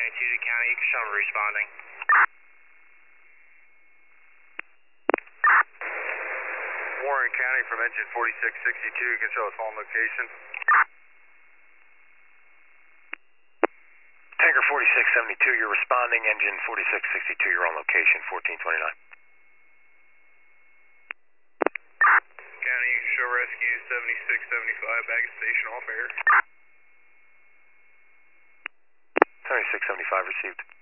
to County, you can show them responding. Warren County from engine 4662, you can show us on location. Tanker 4672, you're responding. Engine 4662, you're on location, 1429. County, you can show rescue 7675, baggage station off air. 7675 received.